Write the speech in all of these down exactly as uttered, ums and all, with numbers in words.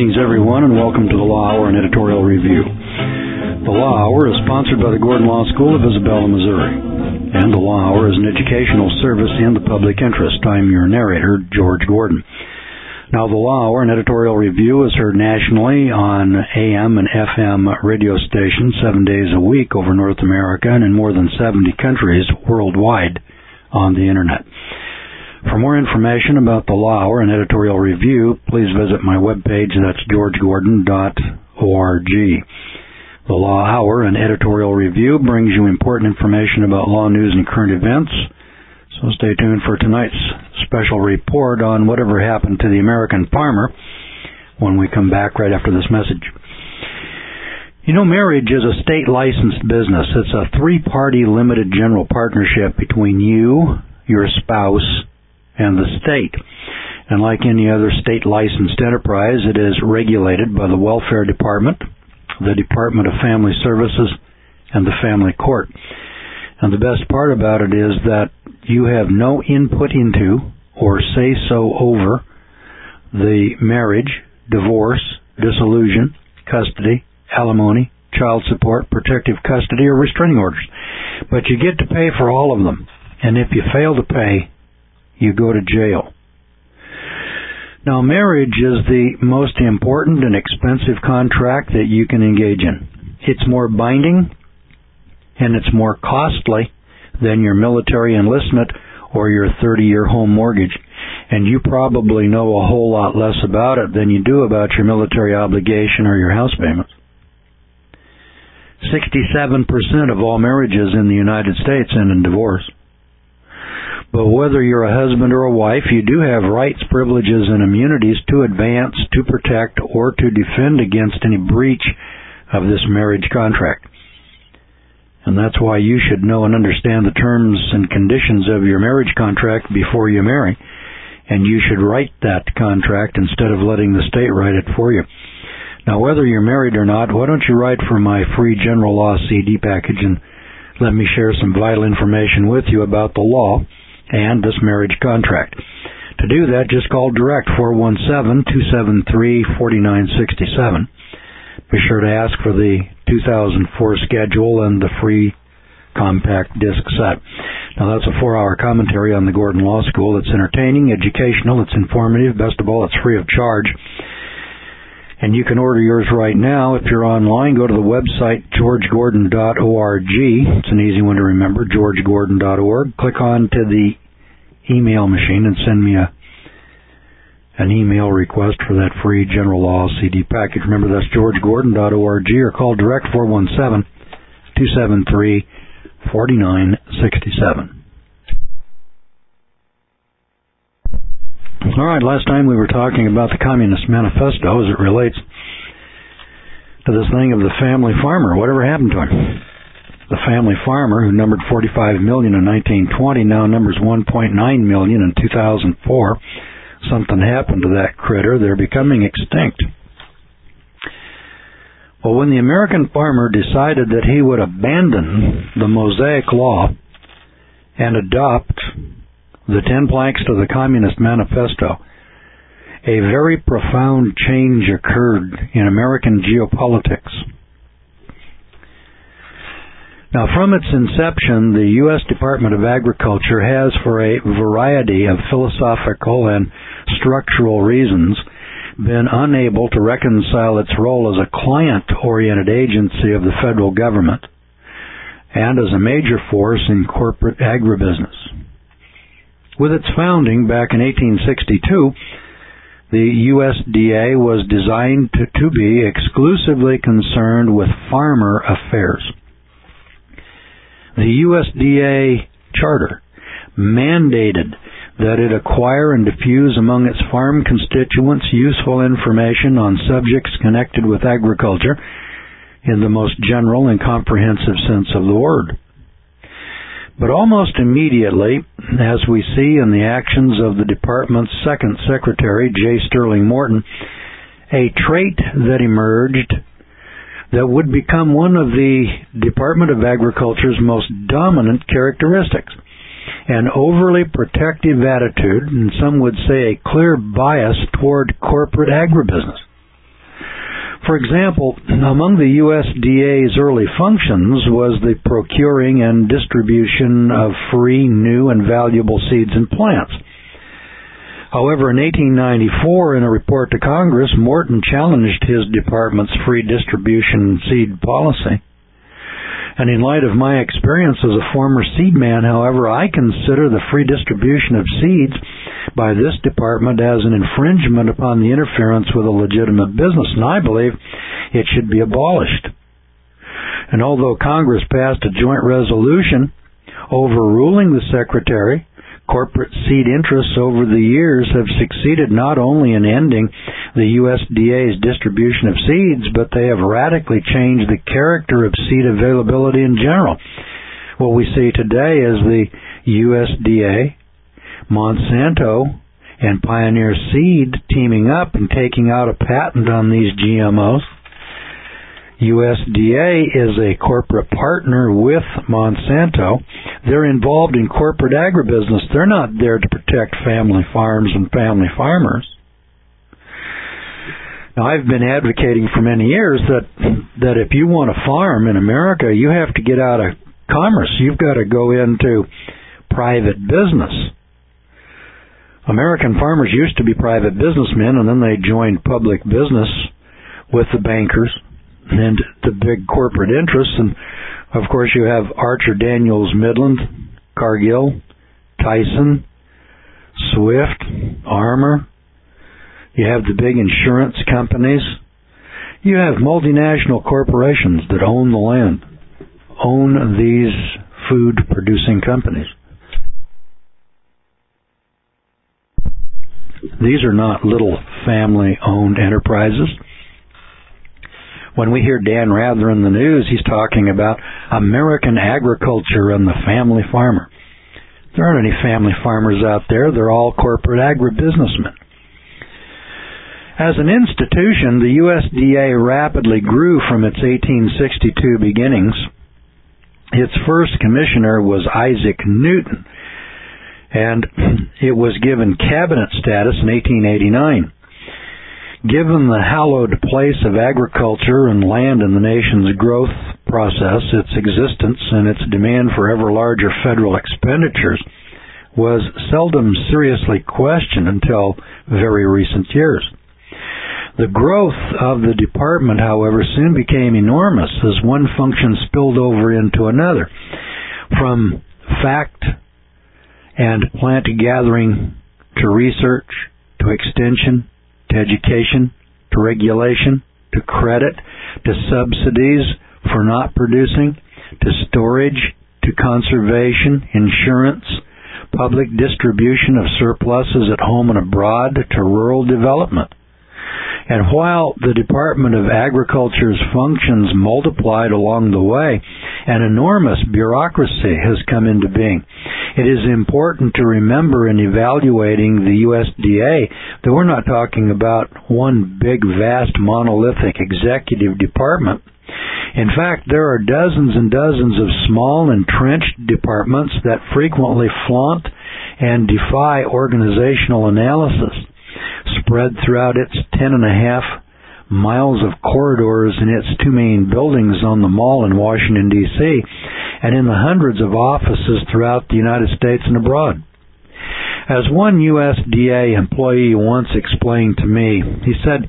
Greetings, everyone, and welcome to the Law Hour and Editorial Review. The Law Hour is sponsored by the Gordon Law School of Isabella, Missouri. And the Law Hour is an educational service in the public interest. I'm your narrator, George Gordon. Now, the Law Hour and Editorial Review is heard nationally on A M and F M radio stations seven days a week over North America and in more than seventy countries worldwide on the Internet. For more information about the Law Hour and Editorial Review, please visit my webpage. That's george gordon dot org. The Law Hour and Editorial Review brings you important information about law news and current events. So stay tuned for tonight's special report on whatever happened to the American farmer when we come back right after this message. You know, marriage is a state-licensed business. It's a three-party limited general partnership between you, your spouse, and the state. And like any other state-licensed enterprise, it is regulated by the Welfare Department, the Department of Family Services, and the Family Court. And the best part about it is that you have no input into or say-so over the marriage, divorce, dissolution, custody, alimony, child support, protective custody, or restraining orders. But you get to pay for all of them. And if you fail to pay, you go to jail. Now, marriage is the most important and expensive contract that you can engage in. It's more binding and it's more costly than your military enlistment or your thirty-year home mortgage. And you probably know a whole lot less about it than you do about your military obligation or your house payments. sixty-seven percent of all marriages in the United States end in divorce. But whether you're a husband or a wife, you do have rights, privileges, and immunities to advance, to protect, or to defend against any breach of this marriage contract. And that's why you should know and understand the terms and conditions of your marriage contract before you marry. And you should write that contract instead of letting the state write it for you. Now, whether you're married or not, why don't you write for my free general law C D package and let me share some vital information with you about the law and this marriage contract. To do that, just call direct four one seven, two seven three, four nine six seven. Be sure to ask for the two thousand four schedule and the free compact disc set. Now, that's a four-hour commentary on the Gordon Law School. It's entertaining, educational, it's informative. Best of all, it's free of charge. And you can order yours right now. If you're online, go to the website george gordon dot org. It's an easy one to remember, george gordon dot org. Click on to the email machine and send me a an email request for that free general law C D package. Remember, that's george gordon dot org, or call direct four one seven, two seven three, four nine six seven. All right, last time we were talking about the Communist Manifesto as it relates to this thing of the family farmer. Whatever happened to him? The family farmer, who numbered forty-five million in nineteen twenty, now numbers one point nine million in two thousand four. Something happened to that critter. They're becoming extinct. Well, when the American farmer decided that he would abandon the Mosaic Law and adopt the ten planks to the Communist Manifesto, a very profound change occurred in American geopolitics. Now, from its inception, the U S Department of Agriculture has, for a variety of philosophical and structural reasons, been unable to reconcile its role as a client-oriented agency of the federal government and as a major force in corporate agribusiness. With its founding back in eighteen sixty-two, the U S D A was designed to, to be exclusively concerned with farmer affairs. The U S D A charter mandated that it acquire and diffuse among its farm constituents useful information on subjects connected with agriculture in the most general and comprehensive sense of the word. But almost immediately, as we see in the actions of the department's second secretary, J. Sterling Morton, a trait that emerged that would become one of the Department of Agriculture's most dominant characteristics, an overly protective attitude, and some would say a clear bias toward corporate agribusiness. For example, among the U S D A's early functions was the procuring and distribution of free, new, and valuable seeds and plants. However, in eighteen ninety-four, in a report to Congress, Morton challenged his department's free distribution seed policy. And in light of my experience as a former seedman, however, I consider the free distribution of seeds by this department as an infringement upon the interference with a legitimate business, and I believe it should be abolished. And although Congress passed a joint resolution overruling the Secretary, corporate seed interests over the years have succeeded not only in ending the U S D A's distribution of seeds, but they have radically changed the character of seed availability in general. What we see today is the U S D A, Monsanto, and Pioneer Seed teaming up and taking out a patent on these G M Os. U S D A is a corporate partner with Monsanto. They're involved in corporate agribusiness. They're not there to protect family farms and family farmers. Now, I've been advocating for many years that that if you want to farm in America, you have to get out of commerce. You've got to go into private business. American farmers used to be private businessmen, and then they joined public business with the bankers and the big corporate interests. And, of course, you have Archer Daniels Midland, Cargill, Tyson, Swift, Armour. You have the big insurance companies. You have multinational corporations that own the land, own these food-producing companies. These are not little family-owned enterprises. When we hear Dan Rather in the news, he's talking about American agriculture and the family farmer. There aren't any family farmers out there. They're all corporate agribusinessmen. As an institution, the U S D A rapidly grew from its eighteen sixty-two beginnings. Its first commissioner was Isaac Newton, and it was given cabinet status in eighteen eighty-nine. Given the hallowed place of agriculture and land in the nation's growth process, its existence and its demand for ever larger federal expenditures was seldom seriously questioned until very recent years. The growth of the department, however, soon became enormous as one function spilled over into another. From fact and plant gathering to research to extension to education, to regulation, to credit, to subsidies for not producing, to storage, to conservation, insurance, public distribution of surpluses at home and abroad, to rural development. And while the Department of Agriculture's functions multiplied along the way, an enormous bureaucracy has come into being. It is important to remember in evaluating the U S D A that we're not talking about one big, vast, monolithic executive department. In fact, there are dozens and dozens of small, entrenched departments that frequently flaunt and defy organizational analysis. Spread throughout its ten and a half miles of corridors in its two main buildings on the Mall in Washington, D C, and in the hundreds of offices throughout the United States and abroad. As one U S D A employee once explained to me, he said,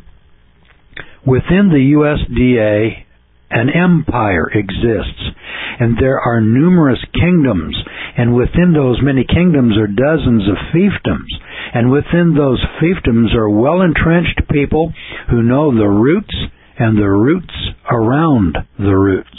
"Within the U S D A, an empire exists, and there are numerous kingdoms, and within those many kingdoms are dozens of fiefdoms, and within those fiefdoms are well-entrenched people who know the roots and the roots around the roots."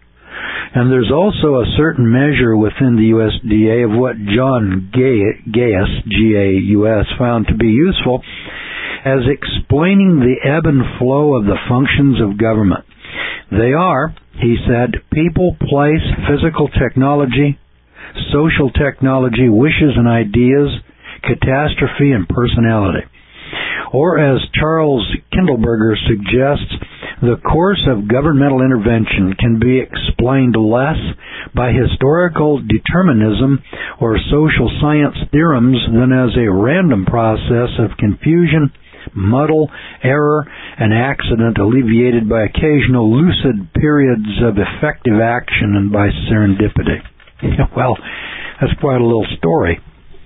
And there's also a certain measure within the U S D A of what John Gaius, G A U S, found to be useful as explaining the ebb and flow of the functions of government. They are, he said, people, place, physical technology, social technology, wishes and ideas, catastrophe, and personality. Or, as Charles Kindleberger suggests, the course of governmental intervention can be explained less by historical determinism or social science theorems than as a random process of confusion, muddle, error, and accident alleviated by occasional lucid periods of effective action and by serendipity. Well, that's quite a little story.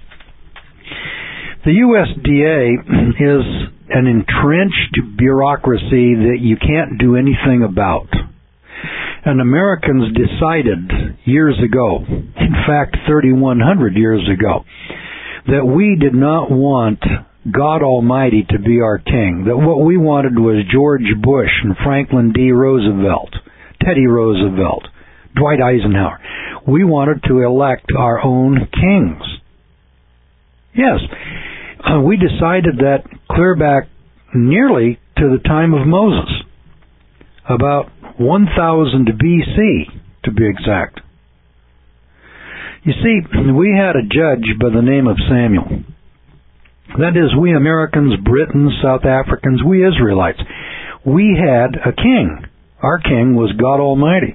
The U S D A is an entrenched bureaucracy that you can't do anything about. And Americans decided years ago, in fact thirty-one hundred years ago, that we did not want God Almighty to be our king. That what we wanted was George Bush and Franklin D. Roosevelt, Teddy Roosevelt, Dwight Eisenhower. We wanted to elect our own kings. Yes, uh, we decided that clear back nearly to the time of Moses, about one thousand B C to be exact. You see, we had a judge by the name of Samuel. That is, we Americans, Britons, South Africans, we Israelites, we had a king. Our king was God Almighty.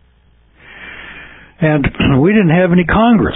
And we didn't have any Congress.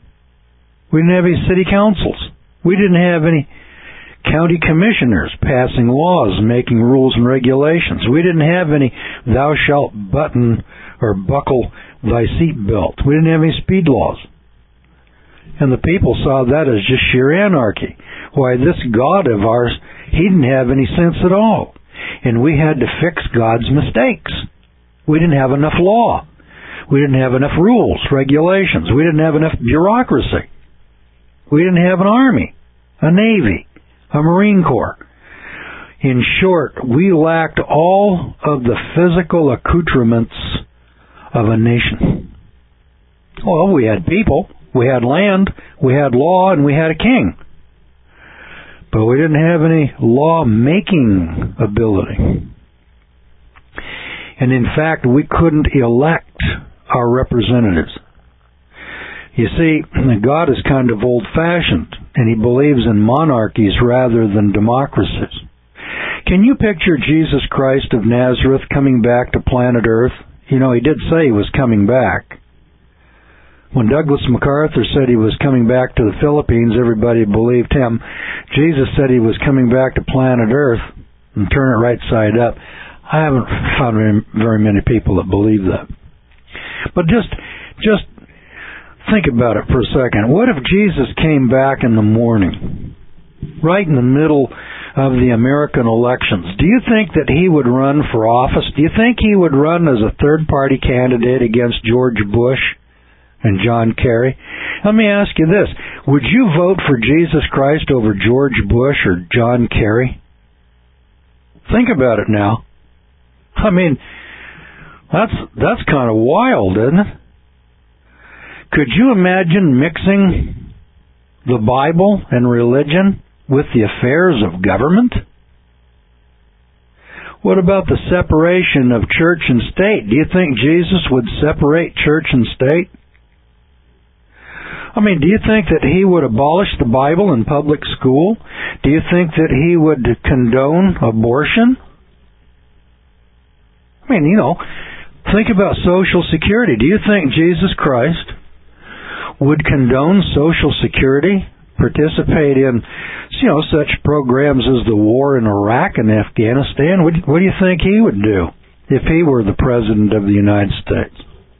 We didn't have any city councils. We didn't have any county commissioners passing laws and making rules and regulations. We didn't have any thou shalt button or buckle thy seatbelt. We didn't have any speed laws. And the people saw that as just sheer anarchy. Why, this God of ours, he didn't have any sense at all. And we had to fix God's mistakes. We didn't have enough law. We didn't have enough rules, regulations. We didn't have enough bureaucracy. We didn't have an army, a navy, a Marine Corps. In short, we lacked all of the physical accoutrements of a nation. Well, we had people, we had land, we had law, and we had a king. But we didn't have any law-making ability. And in fact, we couldn't elect our representatives. You see, God is kind of old-fashioned, and he believes in monarchies rather than democracies. Can you picture Jesus Christ of Nazareth coming back to planet Earth? You know, he did say he was coming back. When Douglas MacArthur said he was coming back to the Philippines, everybody believed him. Jesus said he was coming back to planet Earth and turn it right side up. I haven't found very, very many people that believe that. But just, just think about it for a second. What if Jesus came back in the morning, right in the middle of the American elections? Do you think that he would run for office? Do you think he would run as a third-party candidate against George Bush and John Kerry? Let me ask you this. Would you vote for Jesus Christ over George Bush or John Kerry? Think about it now. I mean, that's that's kind of wild, isn't it? Could you imagine mixing the Bible and religion with the affairs of government? What about the separation of church and state? Do you think Jesus would separate church and state? I mean, do you think that he would abolish the Bible in public school? Do you think that he would condone abortion? I mean, you know, think about Social Security. Do you think Jesus Christ would condone Social Security, participate in, you know, such programs as the war in Iraq and Afghanistan? What, what do you think he would do if he were the President of the United States?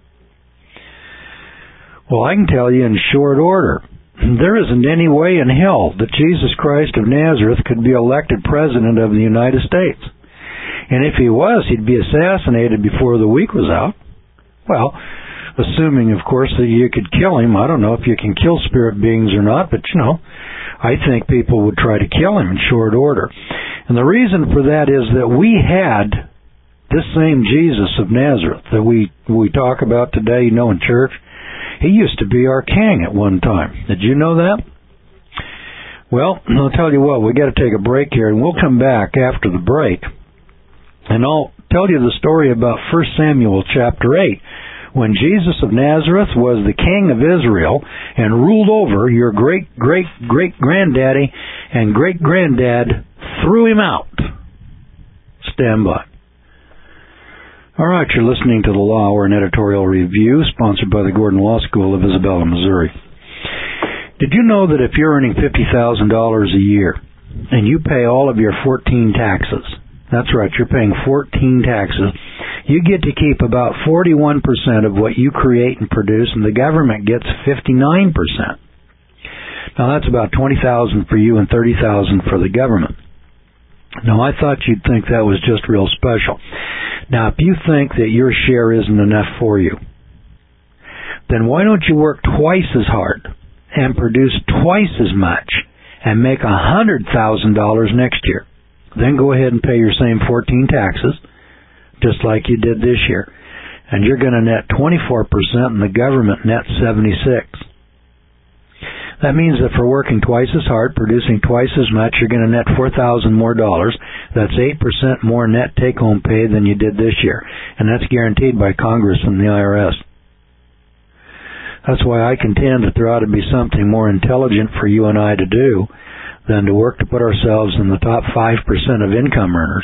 Well, I can tell you in short order, there isn't any way in hell that Jesus Christ of Nazareth could be elected President of the United States. And if he was, he'd be assassinated before the week was out. Well, assuming, of course, that you could kill him. I don't know if you can kill spirit beings or not, but, you know, I think people would try to kill him in short order. And the reason for that is that we had this same Jesus of Nazareth that we, we talk about today, you know, in church. He used to be our king at one time. Did you know that? Well, I'll tell you what, we got to take a break here, and we'll come back after the break. And I'll tell you the story about First Samuel chapter eight, when Jesus of Nazareth was the king of Israel and ruled over your great-great-great-granddaddy, and great-granddad threw him out. Stand by. All right, you're listening to the Law Hour and Editorial Review, sponsored by the Gordon Law School of Isabella, Missouri. Did you know that if you're earning fifty thousand dollars a year, and you pay all of your fourteen taxes. That's right, you're paying fourteen taxes. You get to keep about forty-one percent of what you create and produce, and the government gets fifty-nine percent. Now that's about twenty thousand dollars for you and thirty thousand dollars for the government. Now I thought you'd think that was just real special. Now if you think that your share isn't enough for you, then why don't you work twice as hard and produce twice as much and make one hundred thousand dollars next year? Then go ahead and pay your same fourteen taxes, just like you did this year. And you're going to net twenty-four percent and the government net seventy-six percent. That means that for working twice as hard, producing twice as much, you're going to net four thousand dollars more dollars. That's eight percent more net take-home pay than you did this year. And that's guaranteed by Congress and the I R S. That's why I contend that there ought to be something more intelligent for you and I to do than to work to put ourselves in the top five percent of income earners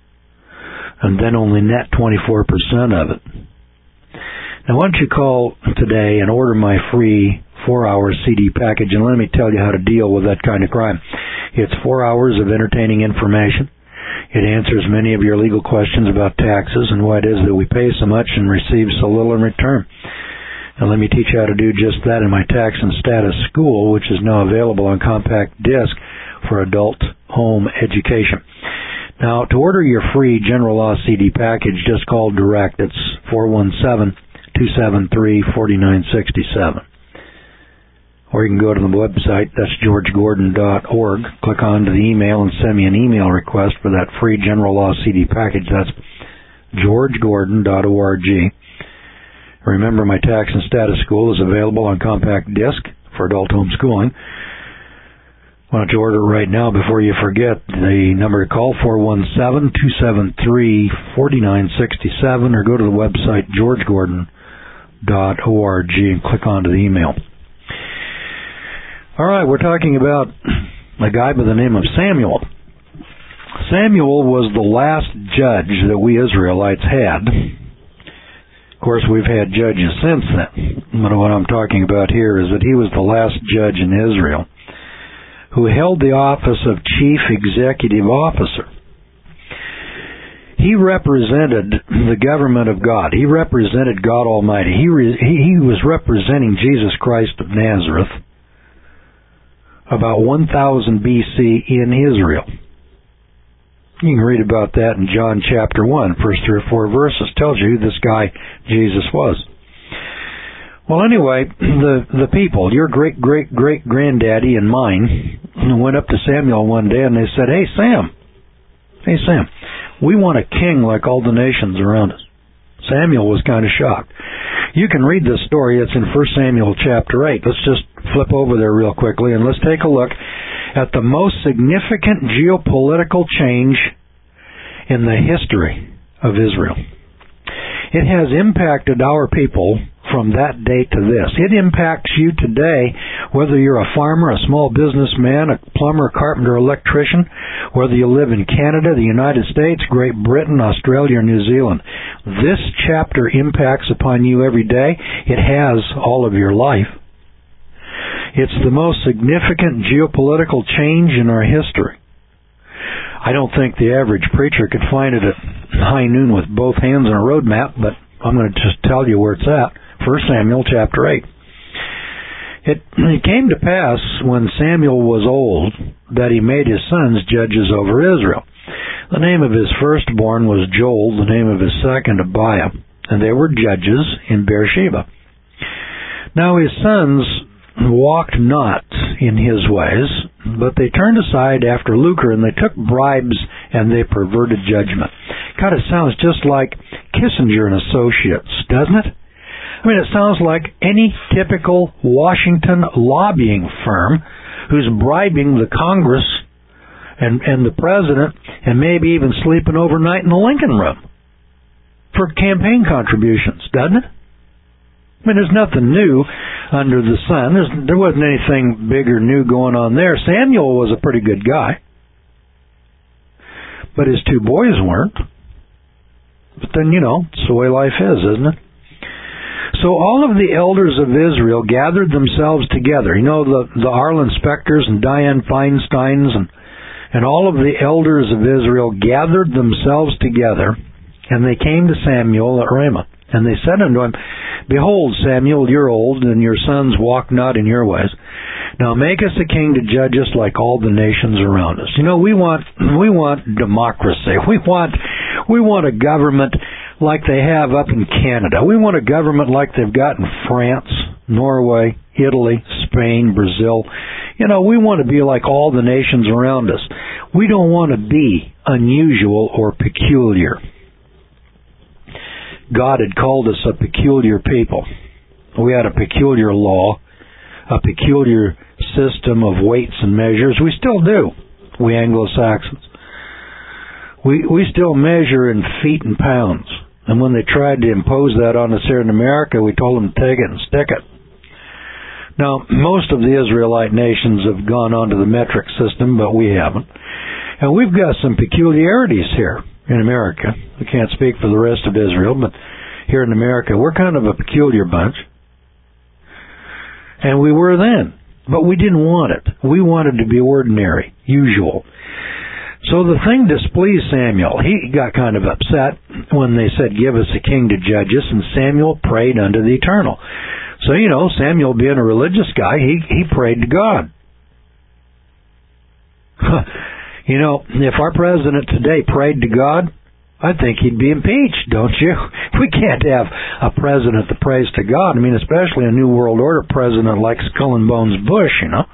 and then only net twenty-four percent of it. Now, why don't you call today and order my free four-hour C D package, and let me tell you how to deal with that kind of crime. It's four hours of entertaining information. It answers many of your legal questions about taxes and why it is that we pay so much and receive so little in return. And let me teach you how to do just that in my Tax and Status School, which is now available on compact disc for adult home education. Now, to order your free General Law C D package, just call direct. It's four one seven, two seven three, four nine six seven. Or you can go to the website, that's george gordon dot org, click on to the email and send me an email request for that free General Law C D package. That's george gordon dot org. Remember, my Tax and Status School is available on compact disc for adult homeschooling. Why don't you order it right now before you forget? The number to call, four one seven, two seven three, four nine six seven, or go to the website, george gordon dot org, and click on to the email. All right, we're talking about a guy by the name of Samuel. Samuel was the last judge that we Israelites had. Of course, we've had judges since then. But what I'm talking about here is that he was the last judge in Israel who held the office of chief executive officer. He represented the government of God. He represented God Almighty. He, re- he was representing Jesus Christ of Nazareth about one thousand B C in Israel. You can read about that in John chapter one, first three or four verses. Tells you who this guy Jesus was. Well, anyway, the the people, your great great great granddaddy and mine, went up to Samuel one day and they said, "Hey Sam, hey Sam, we want a king like all the nations around us." Samuel was kind of shocked. You can read this story. It's in First Samuel chapter eight. Let's just flip over there real quickly and let's take a look at the most significant geopolitical change in the history of Israel. It has impacted our people from that day to this. It impacts you today, whether you're a farmer, a small businessman, a plumber, carpenter, electrician, whether you live in Canada, the United States, Great Britain, Australia, or New Zealand. This chapter impacts upon you every day. It has all of your life. It's the most significant geopolitical change in our history. I don't think the average preacher could find it at high noon with both hands on a road map, but I'm going to just tell you where it's at. First Samuel chapter eight. It, it came to pass when Samuel was old that he made his sons judges over Israel. The name of his firstborn was Joel, the name of his second Abiah, and they were judges in Beersheba. Now his sons walked not in his ways, but they turned aside after lucre, and they took bribes, and they perverted judgment. God, it sounds just like Kissinger and Associates, doesn't it? I mean, it sounds like any typical Washington lobbying firm who's bribing the Congress and, and the president and maybe even sleeping overnight in the Lincoln Room for campaign contributions, doesn't it? I mean, there's nothing new under the sun. There's, there wasn't anything big or new going on there. Samuel was a pretty good guy, but his two boys weren't. But then, you know, it's the way life is, isn't it? So all of the elders of Israel gathered themselves together. You know, the, the Arlen Specters and Dianne Feinsteins and And all of the elders of Israel gathered themselves together, and they came to Samuel at Ramah. And they said unto him, Behold, Samuel, you're old, and your sons walk not in your ways. Now make us a king to judge us like all the nations around us. You know, we want we want democracy. We want we want a government like they have up in Canada. We want a government like they've got in France, Norway, Italy, Spain, Brazil. You know, we want to be like all the nations around us. We don't want to be unusual or peculiar. God had called us a peculiar people. We had a peculiar law, a peculiar system of weights and measures. We still do, we Anglo-Saxons. We we still measure in feet and pounds. And when they tried to impose that on us here in America, we told them to take it and stick it. Now, most of the Israelite nations have gone on to the metric system, but we haven't. And we've got some peculiarities here in America. We can't speak for the rest of Israel, but here in America, we're kind of a peculiar bunch. And we were then. But we didn't want it. We wanted to be ordinary, usual. So the thing displeased Samuel. He got kind of upset when they said, Give us a king to judge us, and Samuel prayed unto the Eternal. So, you know, Samuel being a religious guy, he, he prayed to God. You know, if our president today prayed to God, I think he'd be impeached, don't you? We can't have a president that prays to God. I mean, especially a New World Order president like Skull and Bones Bush, you know.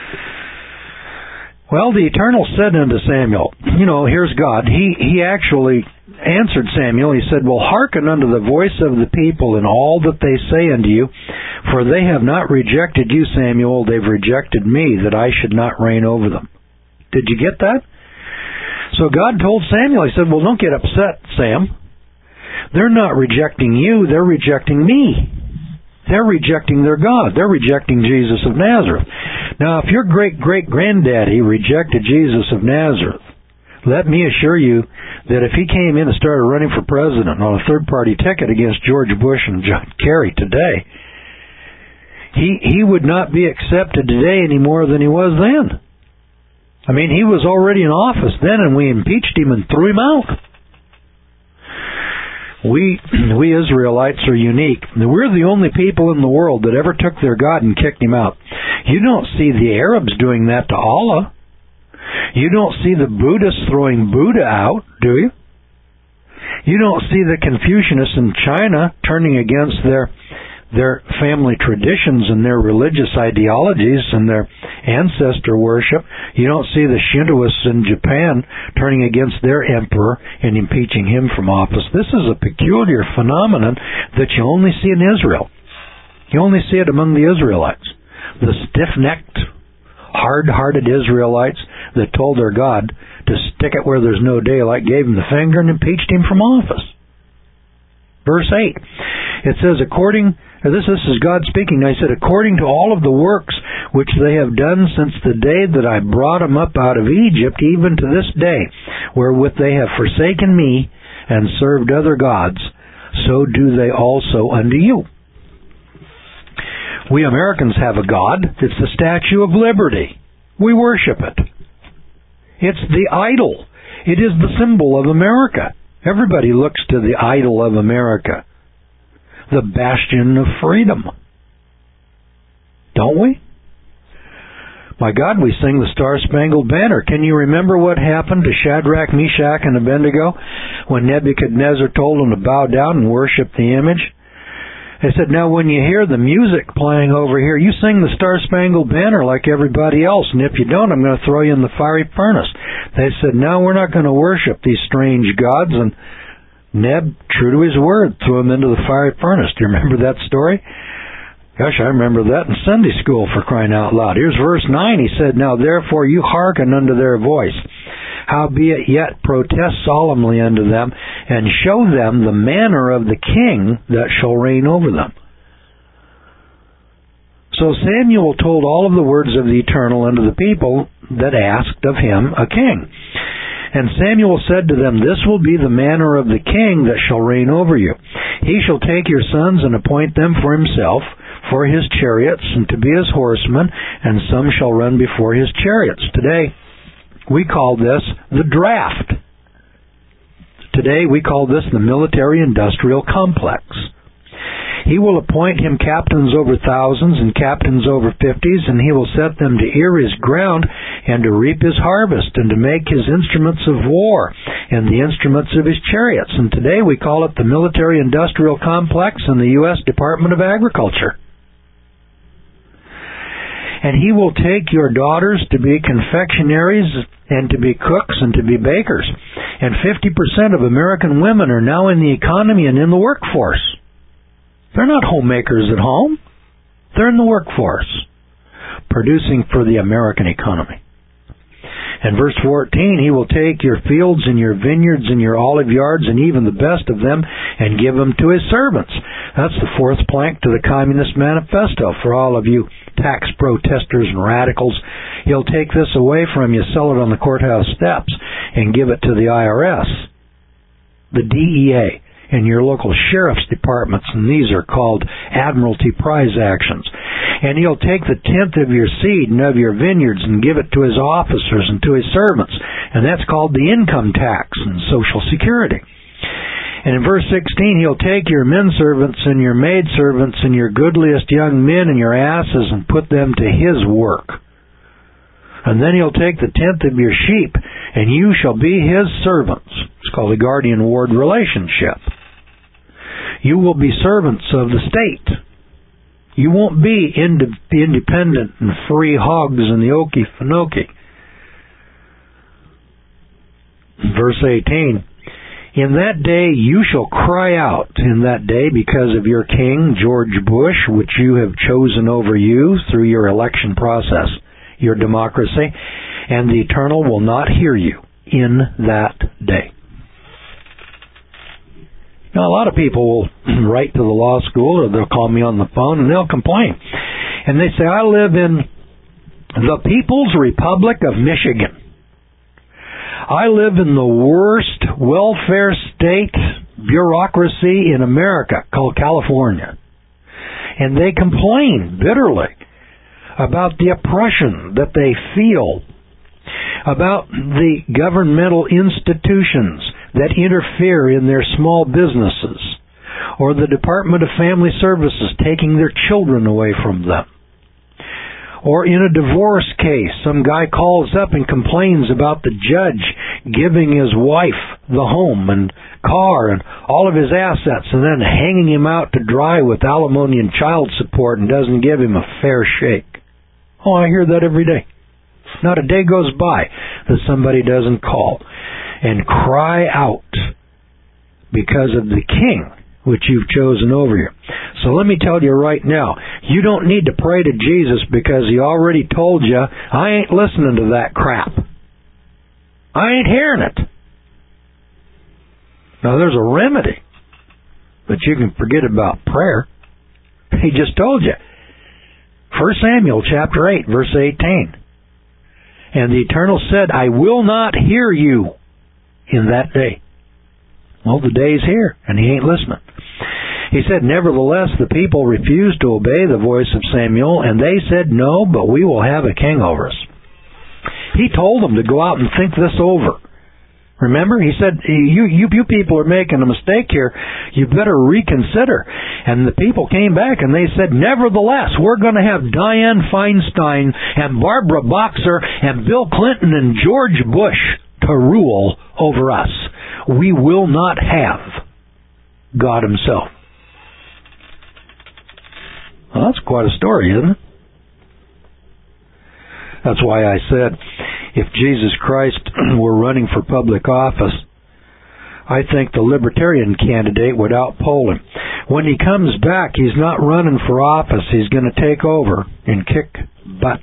Well, the Eternal said unto Samuel, you know, here's God. He he actually answered Samuel. He said, Well, hearken unto the voice of the people in all that they say unto you, for they have not rejected you, Samuel. They've rejected me, that I should not reign over them. Did you get that? So God told Samuel, he said, Well, don't get upset, Sam. They're not rejecting you. They're rejecting me. They're rejecting their God. They're rejecting Jesus of Nazareth. Now, if your great-great-granddaddy rejected Jesus of Nazareth, let me assure you that if he came in and started running for president on a third-party ticket against George Bush and John Kerry today, he he would not be accepted today any more than he was then. I mean, he was already in office then, and we impeached him and threw him out. We we Israelites are unique. We're the only people in the world that ever took their God and kicked him out. You don't see the Arabs doing that to Allah. You don't see the Buddhists throwing Buddha out, do you? You don't see the Confucianists in China turning against their their family traditions and their religious ideologies and their ancestor worship. You don't see the Shintoists in Japan turning against their emperor and impeaching him from office. This is a peculiar phenomenon that you only see in Israel. You only see it among the Israelites. The stiff-necked, hard-hearted Israelites that told their God to stick it where there's no daylight, gave him the finger and impeached him from office. Verse eight, it says, according, this, this is God speaking, I said, according to all of the works which they have done since the day that I brought them up out of Egypt, even to this day, wherewith they have forsaken me and served other gods, so do they also unto you. We Americans have a God. It's the Statue of Liberty. We worship it. It's the idol. It is the symbol of America. Everybody looks to the idol of America, the bastion of freedom. Don't we? My God, we sing the Star-Spangled Banner. Can you remember what happened to Shadrach, Meshach, and Abednego when Nebuchadnezzar told them to bow down and worship the image? They said, now when you hear the music playing over here, you sing the Star-Spangled Banner like everybody else, and if you don't, I'm going to throw you in the fiery furnace. They said, no, we're not going to worship these strange gods, and Neb, true to his word, threw him into the fiery furnace. Do you remember that story? Gosh, I remember that in Sunday school, for crying out loud. Here's verse nine. He said, now therefore you hearken unto their voice. Howbeit yet protest solemnly unto them, and show them the manner of the king that shall reign over them. So Samuel told all of the words of the Eternal unto the people that asked of him a king. And Samuel said to them, this will be the manner of the king that shall reign over you. He shall take your sons and appoint them for himself, for his chariots, and to be his horsemen, and some shall run before his chariots. Today, We call this the draft. Today we call this the military-industrial complex. He will appoint him captains over thousands and captains over fifties, and he will set them to ear his ground and to reap his harvest and to make his instruments of war and the instruments of his chariots. And today we call it the military-industrial complex in the U S Department of Agriculture. And he will take your daughters to be confectionaries and to be cooks and to be bakers. And fifty percent of American women are now in the economy and in the workforce. They're not homemakers at home. They're in the workforce, producing for the American economy. And verse fourteen, he will take your fields and your vineyards and your olive yards and even the best of them and give them to his servants. That's the fourth plank to the Communist Manifesto for all of you tax protesters and radicals. He'll take this away from you, sell it on the courthouse steps, and give it to the I R S, the D E A, and your local sheriff's departments, and these are called Admiralty prize actions. And he'll take the tenth of your seed and of your vineyards and give it to his officers and to his servants, and that's called the income tax and Social Security. And in verse sixteen, he'll take your men servants and your maid servants and your goodliest young men and your asses and put them to his work. And then he'll take the tenth of your sheep, and you shall be his servants. It's called a guardian-ward relationship. You will be servants of the state. You won't be ind- independent and free hogs in the Okefenokee. Verse eighteen, in that day you shall cry out in that day because of your king, George Bush, which you have chosen over you through your election process, your democracy, and the Eternal will not hear you in that day. Now, a lot of people will write to the law school, or they'll call me on the phone, and they'll complain. And they say, I live in the People's Republic of Michigan. I live in the worst welfare state bureaucracy in America, called California. And they complain bitterly about the oppression that they feel, about the governmental institutions that interfere in their small businesses, or the Department of Family Services taking their children away from them. Or in a divorce case, some guy calls up and complains about the judge giving his wife the home and car and all of his assets and then hanging him out to dry with alimony and child support and doesn't give him a fair shake. Oh, I hear that every day. Not a day goes by that somebody doesn't call and cry out because of the king which you've chosen over you. So let me tell you right now, you don't need to pray to Jesus because he already told you, I ain't listening to that crap. I ain't hearing it. Now there's a remedy, but you can forget about prayer. He just told you. First Samuel chapter eight, verse eighteen. And the Eternal said, I will not hear you in that day. Well, the day's here, and he ain't listening. He said, nevertheless, the people refused to obey the voice of Samuel, and they said, no, but we will have a king over us. He told them to go out and think this over. Remember, he said, you, you, you people are making a mistake here. You better reconsider. And the people came back and they said, nevertheless, we're going to have Dianne Feinstein and Barbara Boxer and Bill Clinton and George Bush to rule over us. We will not have God himself. Well, that's quite a story, isn't it? That's why I said, if Jesus Christ were running for public office, I think the Libertarian candidate would outpoll him. When he comes back, he's not running for office. He's going to take over and kick butt.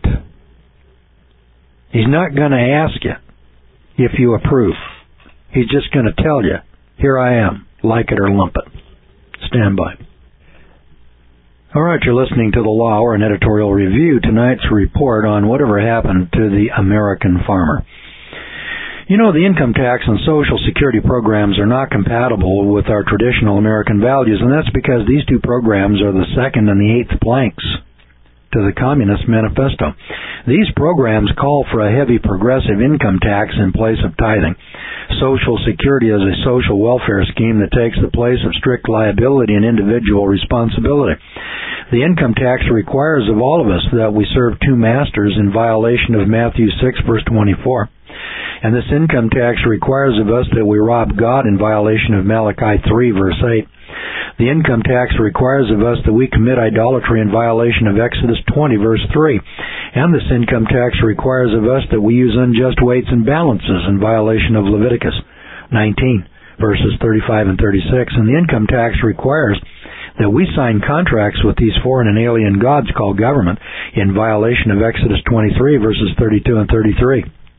He's not going to ask you if you approve. He's just going to tell you, here I am, like it or lump it. Stand by. All right, you're listening to The Law Hour, an editorial review. Tonight's report on whatever happened to the American farmer. You know, the income tax and Social Security programs are not compatible with our traditional American values, and that's because these two programs are the second and the eighth planks to the Communist Manifesto. These programs call for a heavy progressive income tax in place of tithing. Social Security is a social welfare scheme that takes the place of strict liability and individual responsibility. The income tax requires of all of us that we serve two masters in violation of Matthew six, verse twenty-four. And this income tax requires of us that we rob God in violation of Malachi three, verse eight. The income tax requires of us that we commit idolatry in violation of Exodus twenty, verse three. And this income tax requires of us that we use unjust weights and balances in violation of Leviticus nineteen, verses thirty-five and thirty-six. And the income tax requires that we sign contracts with these foreign and alien gods called government in violation of Exodus twenty-three, verses thirty-two and thirty-three.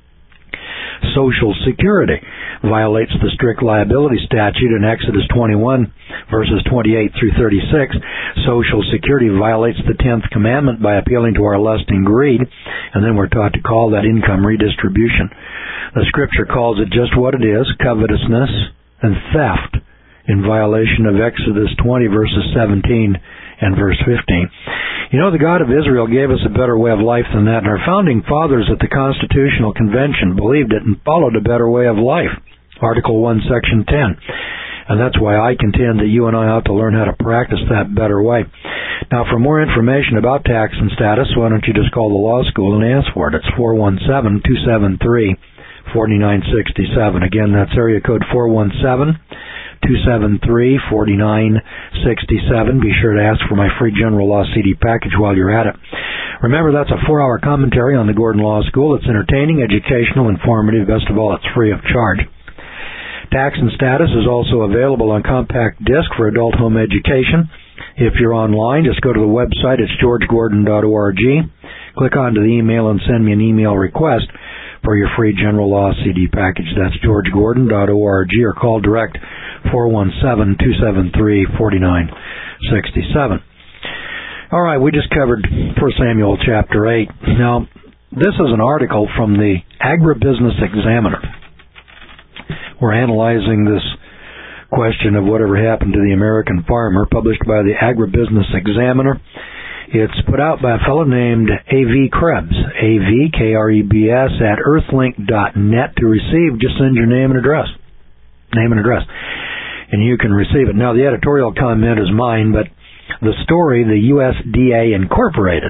Social Security violates the strict liability statute in Exodus twenty-one, verses twenty-eight through thirty-six. Social Security violates the tenth commandment by appealing to our lust and greed, and then we're taught to call that income redistribution. The Scripture calls it just what it is, covetousness and theft, in violation of Exodus twenty, verses seventeen and verse fifteen. You know, the God of Israel gave us a better way of life than that, and our founding fathers at the Constitutional Convention believed it and followed a better way of life. Article one, Section ten. And that's why I contend that you and I ought to learn how to practice that better way. Now, for more information about tax and status, why don't you just call the law school and ask for it. It's four one seven, two seven three, four nine six seven. Again, that's area code four one seven, two seven three, four nine six seven. Be sure to ask for my free General Law C D package while you're at it. Remember, that's a four-hour commentary on the Gordon Law School. It's entertaining, educational, informative. Best of all, it's free of charge. Tax and Status is also available on compact disc for adult home education. If you're online, just go to the website. It's george gordon dot org. Click onto the email and send me an email request for your free General Law C D package. That's george gordon dot org, or call direct four one seven, two seven three, four nine six seven. All right, we just covered First Samuel chapter eight. Now, this is an article from the Agribusiness Examiner. We're analyzing this question of whatever happened to the American farmer, published by the Agribusiness Examiner. It's put out by a fellow named A V Krebs, A V K R E B S, at earthlink dot net. To receive, just send your name and address. Name and address. And you can receive it. Now, the editorial comment is mine, but the story, the U S D A Incorporated,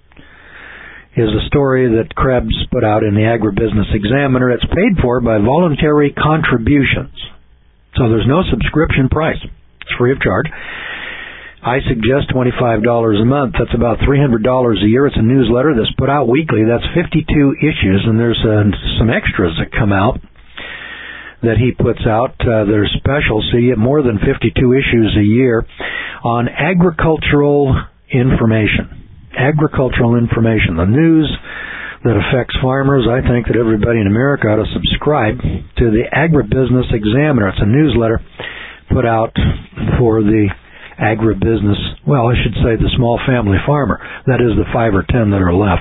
is a story that Krebs put out in the Agribusiness Examiner. It's paid for by voluntary contributions. So there's no subscription price. It's free of charge. I suggest twenty-five dollars a month. That's about three hundred dollars a year. It's a newsletter that's put out weekly. That's fifty-two issues, and there's uh, some extras that come out that he puts out. Uh, they're special, so you get more than fifty-two issues a year on agricultural information. Agricultural information, the news that affects farmers. I think that everybody in America ought to subscribe to the Agribusiness Examiner. It's a newsletter put out for the agribusiness, well, I should say the small family farmer. That is the five or ten that are left.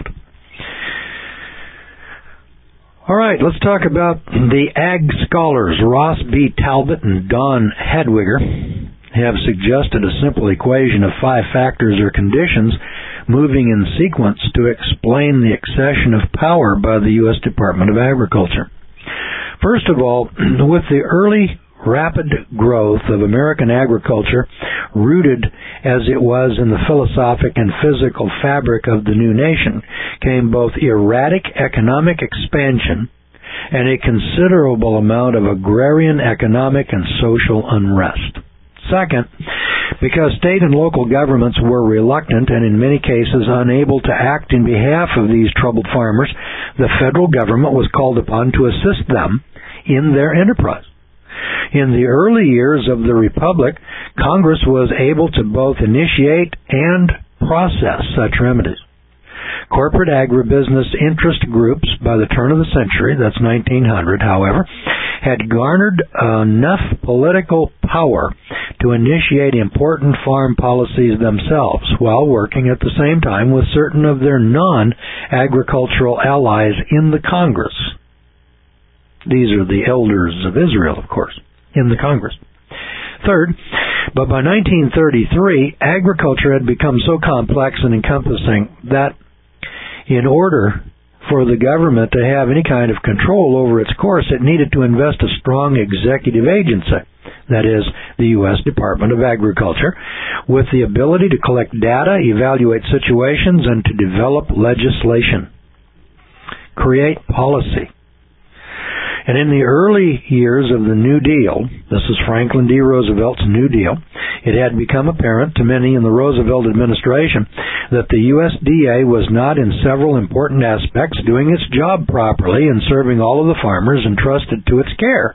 All right, let's talk about the ag scholars. Ross B. Talbot and Don Hadwiger have suggested a simple equation of five factors or conditions moving in sequence to explain the accession of power by the U S Department of Agriculture. First of all, with the early rapid growth of American agriculture, rooted as it was in the philosophic and physical fabric of the new nation, came both erratic economic expansion and a considerable amount of agrarian, economic, and social unrest. Second, because state and local governments were reluctant and in many cases unable to act in behalf of these troubled farmers, the federal government was called upon to assist them in their enterprise. In the early years of the Republic, Congress was able to both initiate and process such remedies. Corporate agribusiness interest groups by the turn of the century, that's nineteen hundred, however, had garnered enough political power to initiate important farm policies themselves while working at the same time with certain of their non-agricultural allies in the Congress. These are the elders of Israel, of course, in the Congress. Third, But by nineteen thirty-three, agriculture had become so complex and encompassing that in order for the government to have any kind of control over its course, it needed to invest a strong executive agency, that is, the U S Department of Agriculture, with the ability to collect data, evaluate situations, and to develop legislation, create policy. And in the early years of the New Deal, this is Franklin D. Roosevelt's New Deal, it had become apparent to many in the Roosevelt administration that the U S D A was not in several important aspects doing its job properly in serving all of the farmers entrusted to its care.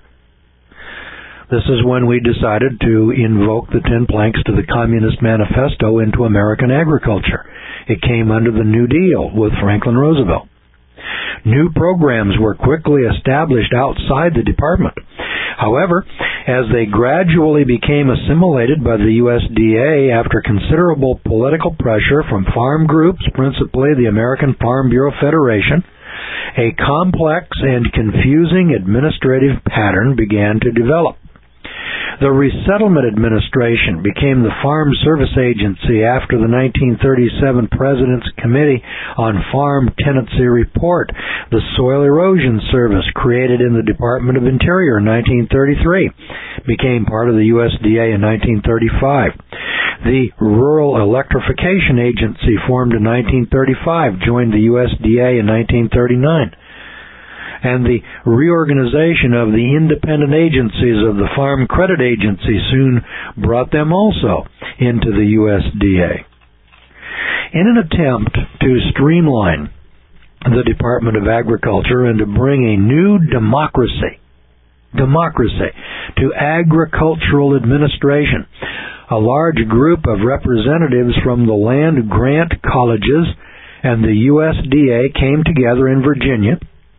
This is when we decided to invoke the ten planks to the Communist Manifesto into American agriculture. It came under the New Deal with Franklin Roosevelt. New programs were quickly established outside the department. However, as they gradually became assimilated by the U S D A after considerable political pressure from farm groups, principally the American Farm Bureau Federation, a complex and confusing administrative pattern began to develop. The Resettlement Administration became the Farm Service Agency after the nineteen thirty-seven President's Committee on Farm Tenancy Report. The Soil Erosion Service, created in the Department of Interior in nineteen thirty-three, became part of the U S D A in nineteen thirty-five. The Rural Electrification Agency, formed in nineteen thirty-five, joined the U S D A in nineteen thirty-nine. And the reorganization of the independent agencies of the Farm Credit Agency soon brought them also into the U S D A. In an attempt to streamline the Department of Agriculture and to bring a new democracy, democracy to agricultural administration, a large group of representatives from the land grant colleges and the U S D A came together in Virginia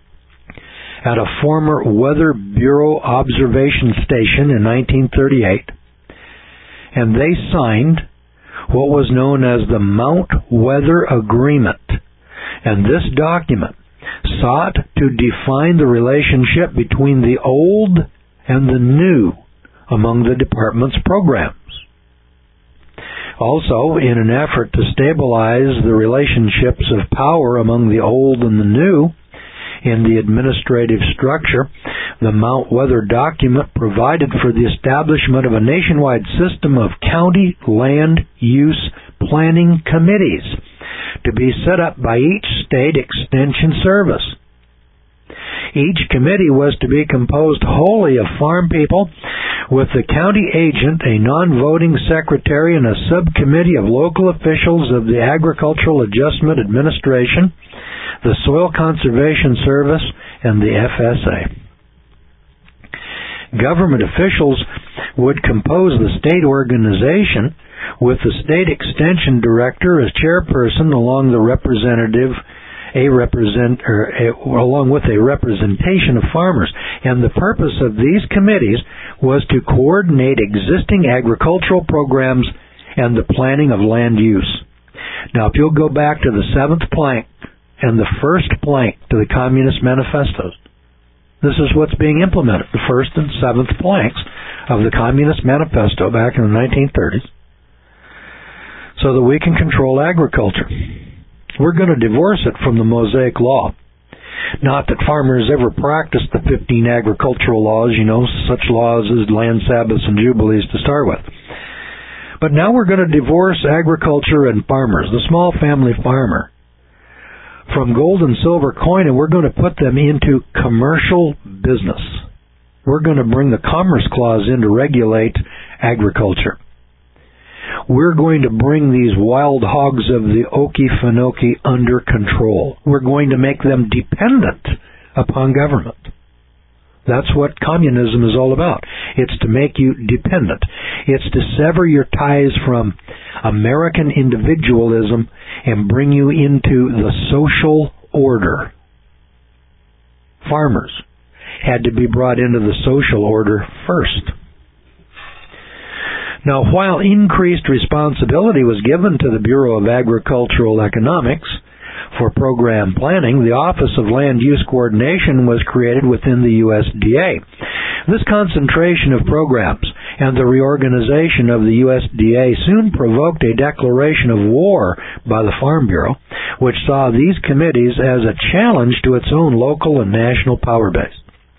at a former Weather Bureau observation station in nineteen thirty-eight, and they signed what was known as the Mount Weather Agreement. And this document sought to define the relationship between the old and the new among the department's programs. Also, in an effort to stabilize the relationships of power among the old and the new, in the administrative structure, the Mount Weather document provided for the establishment of a nationwide system of county land use planning committees to be set up by each state extension service. Each committee was to be composed wholly of farm people, with the county agent, a non-voting secretary, and a subcommittee of local officials of the Agricultural Adjustment Administration, the Soil Conservation Service, and the F S A. Government officials would compose the state organization with the state extension director as chairperson, along the representative, a represent, or a, along with a representation of farmers. And the purpose of these committees was to coordinate existing agricultural programs and the planning of land use. Now, if you'll go back to the seventh plank and the first plank to the Communist Manifestos, this is what's being implemented, the first and seventh planks of the Communist Manifesto back in the nineteen thirties, so that we can control agriculture. We're going to divorce it from the Mosaic Law. Not that farmers ever practiced the fifteen agricultural laws, you know, such laws as land Sabbaths and Jubilees to start with. But now we're going to divorce agriculture and farmers, the small family farmer, from gold and silver coin, and we're going to put them into commercial business. We're going to bring the Commerce Clause in to regulate agriculture. We're going to bring these wild hogs of the Okefenokee under control. We're going to make them dependent upon government. That's what communism is all about. It's to make you dependent. It's to sever your ties from American individualism and bring you into the social order. Farmers had to be brought into the social order first. Now, while increased responsibility was given to the Bureau of Agricultural Economics for program planning, the Office of Land Use Coordination was created within the U S D A. This concentration of programs and the reorganization of the U S D A soon provoked a declaration of war by the Farm Bureau, which saw these committees as a challenge to its own local and national power base.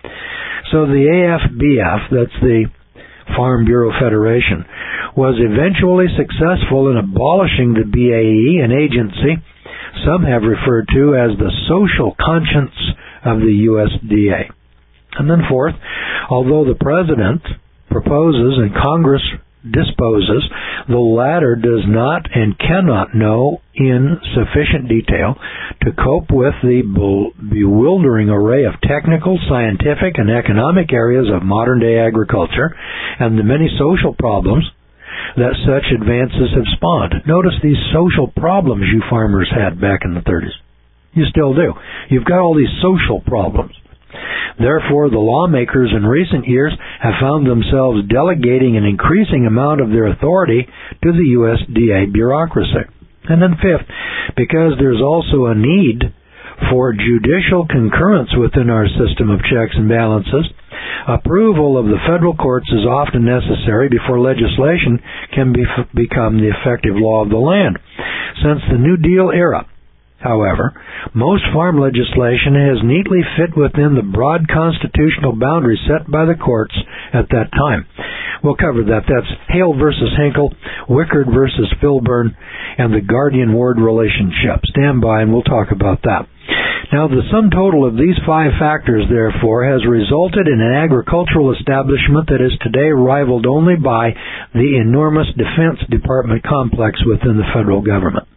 So the A F B F, that's the Farm Bureau Federation, was eventually successful in abolishing the B A E, an agency some have referred to as the social conscience of the U S D A. And then fourth, although the President proposes and Congress disposes, the latter does not and cannot know in sufficient detail to cope with the bewildering array of technical, scientific, and economic areas of modern-day agriculture and the many social problems that such advances have spawned. Notice these social problems you farmers had back in the thirties. You still do. You've got all these social problems. Therefore, the lawmakers in recent years have found themselves delegating an increasing amount of their authority to the U S D A bureaucracy. And then fifth, because there's also a need for judicial concurrence within our system of checks and balances, approval of the federal courts is often necessary before legislation can be, become the effective law of the land. Since the New Deal era, however, most farm legislation has neatly fit within the broad constitutional boundaries set by the courts at that time. We'll cover that. That's Hale versus Henkel, Wickard versus Filburn, and the guardian-ward relationship. Stand by and we'll talk about that. Now, the sum total of these five factors, therefore, has resulted in an agricultural establishment that is today rivaled only by the enormous Defense Department complex within the federal government.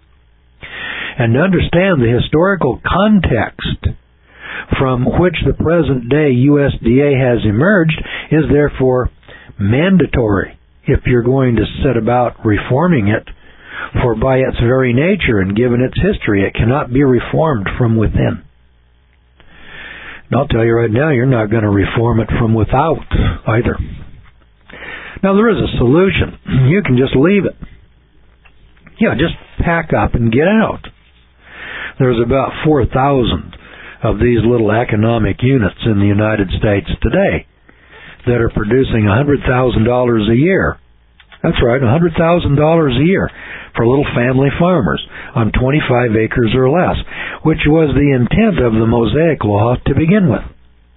And to understand the historical context from which the present-day U S D A has emerged is therefore mandatory if you're going to set about reforming it, for by its very nature and given its history, it cannot be reformed from within. And I'll tell you right now, you're not going to reform it from without either. Now, there is a solution. You can just leave it. Yeah, just pack up and get out. There's about four thousand of these little economic units in the United States today that are producing one hundred thousand dollars a year. That's right, one hundred thousand dollars a year for little family farmers on twenty-five acres or less, which was the intent of the Mosaic Law to begin with.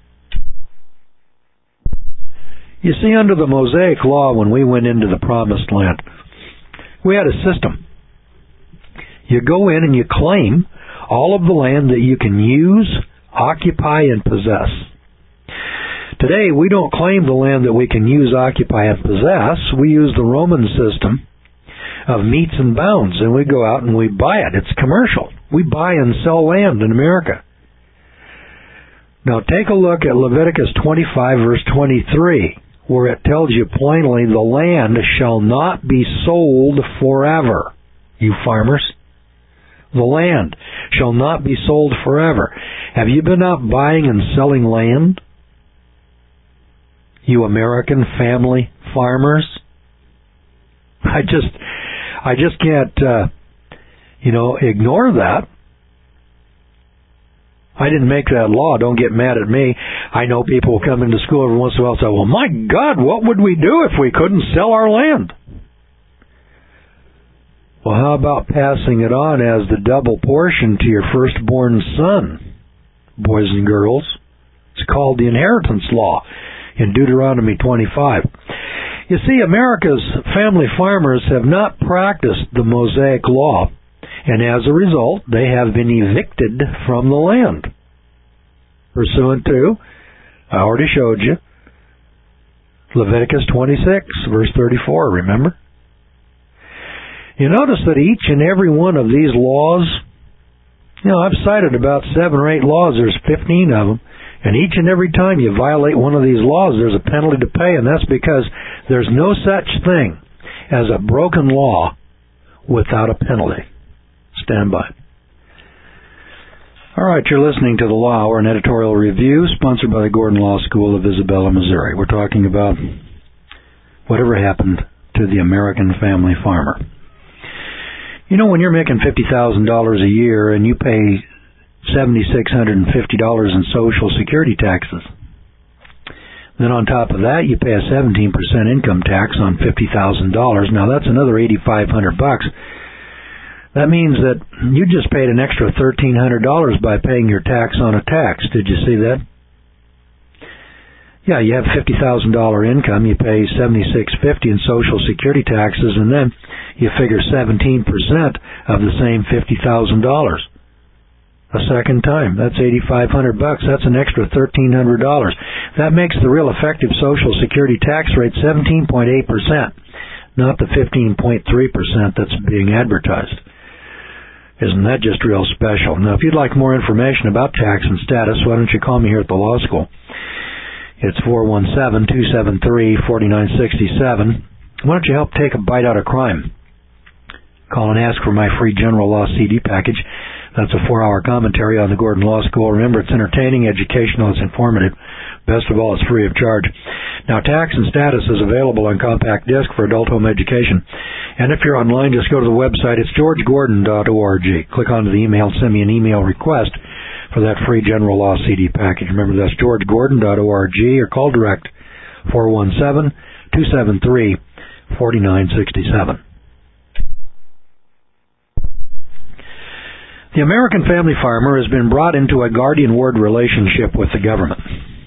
You see, under the Mosaic Law, when we went into the Promised Land, we had a system. You go in and you claim all of the land that you can use, occupy, and possess. Today, we don't claim the land that we can use, occupy, and possess. We use the Roman system of metes and bounds, and we go out and we buy it. It's commercial. We buy and sell land in America. Now, take a look at Leviticus twenty-five, verse twenty-three, where it tells you plainly, the land shall not be sold forever, you farmers. The land shall not be sold forever. Have you been out buying and selling land? You American family farmers? I just, I just can't, uh, you know, ignore that. I didn't make that law. Don't get mad at me. I know people come into school every once in a while and say, well, my God, what would we do if we couldn't sell our land? Well, how about passing it on as the double portion to your firstborn son, boys and girls? It's called the inheritance law in Deuteronomy twenty-five. You see, America's family farmers have not practiced the Mosaic Law, and as a result, they have been evicted from the land. Pursuant to, I already showed you, Leviticus twenty-six, verse thirty-four, remember? You notice that each and every one of these laws, you know, I've cited about seven or eight laws, there's fifteen of them, and each and every time you violate one of these laws, there's a penalty to pay, and that's because there's no such thing as a broken law without a penalty. Stand by. All right, you're listening to The Law Hour, an editorial review sponsored by the Gordon Law School of Isabella, Missouri. We're talking about whatever happened to the American family farmer. You know, when you're making fifty thousand dollars a year and you pay seven thousand six hundred fifty dollars in Social Security taxes, Then on top of that, you pay a seventeen percent income tax on fifty thousand dollars. Now that's another eighty-five hundred bucks. That means that you just paid an extra thirteen hundred dollars by paying your tax on a tax. Did you see that? Yeah, you have fifty thousand dollars income, you pay seventy-six fifty in Social Security taxes, and then you figure seventeen percent of the same fifty thousand dollars. A second time, that's eighty-five hundred bucks. That's an extra thirteen hundred dollars. That makes the real effective Social Security tax rate seventeen point eight percent, not the fifteen point three percent that's being advertised. Isn't that just real special? Now, if you'd like more information about tax and status, why don't you call me here at the law school? It's four one seven, two seven three, four nine six seven. Why don't you help take a bite out of crime? Call and ask for my free general law C D package. That's a four-hour commentary on the Gordon Law School. Remember, it's entertaining, educational, it's informative. Best of all, it's free of charge. Now, Tax and Status is available on compact disc for adult home education. And if you're online, just go to the website. It's george gordon dot org. Click onto the email, send me an email request for that free general law C D package. Remember, that's george gordon dot org, or call direct four one seven, two seven three, four nine six seven. The American family farmer has been brought into a guardian-ward relationship with the government.